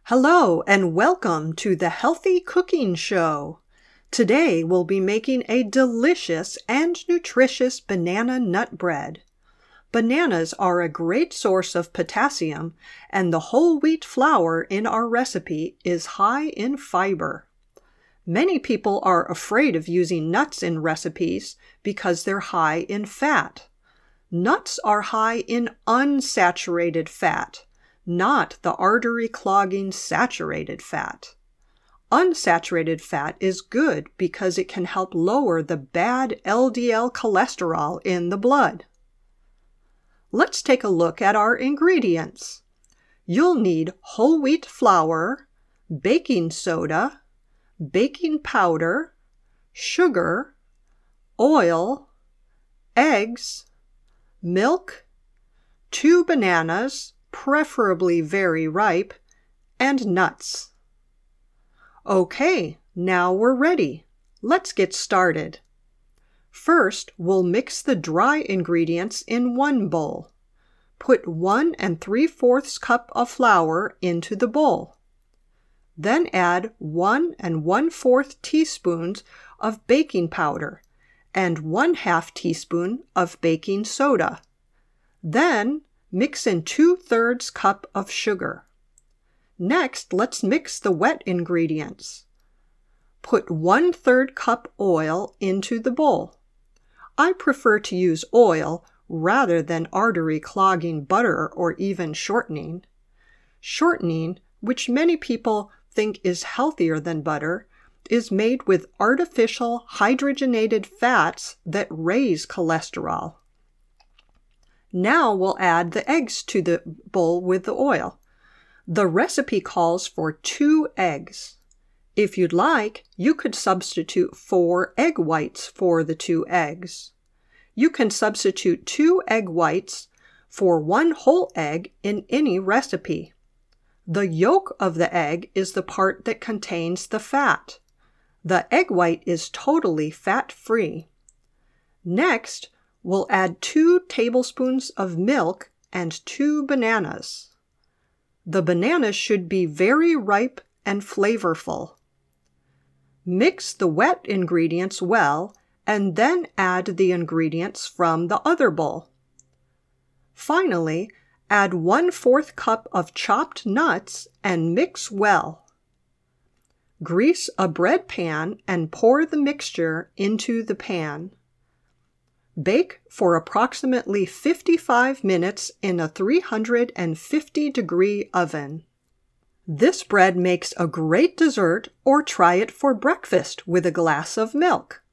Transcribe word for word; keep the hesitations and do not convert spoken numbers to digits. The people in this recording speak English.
Hello and welcome to the Healthy Cooking Show. Today we'll be making a delicious and nutritious banana nut bread. Bananas are a great source of potassium, and the whole wheat flour in our recipe is high in fiber. Many people are afraid of using nuts in recipes because they're high in fat. Nuts are high in unsaturated fat, not the artery-clogging saturated fat. Unsaturated fat is good because it can help lower the bad L D L cholesterol in the blood. Let's take a look at our ingredients. You'll need whole wheat flour, baking soda, baking powder, sugar, oil, eggs, milk, two bananas, preferably very ripe, and nuts. Okay, now we're ready. Let's get started. First, we'll mix the dry ingredients in one bowl. Put one and three-fourths cup of flour into the bowl. Then add one and one-fourth teaspoons of baking powder and one half teaspoon of baking soda. Then mix in two-thirds cup of sugar. Next, let's mix the wet ingredients. Put one-third cup oil into the bowl. I prefer to use oil rather than artery-clogging butter or even shortening. Shortening, which many people think is healthier than butter, is made with artificial hydrogenated fats that raise cholesterol. Now we'll add the eggs to the bowl with the oil. The recipe calls for two eggs. If you'd like, you could substitute four egg whites for the two eggs. You can substitute two egg whites for one whole egg in any recipe. The yolk of the egg is the part that contains the fat. The egg white is totally fat-free. Next, we'll add two tablespoons of milk and two bananas. The bananas should be very ripe and flavorful. Mix the wet ingredients well and then add the ingredients from the other bowl. Finally, add one-fourth cup of chopped nuts and mix well. Grease a bread pan and pour the mixture into the pan. Bake for approximately fifty-five minutes in a three hundred fifty degree oven. This bread makes a great dessert, or try it for breakfast with a glass of milk.